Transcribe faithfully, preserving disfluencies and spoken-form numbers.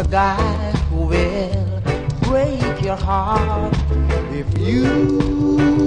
guy who will break your heart if you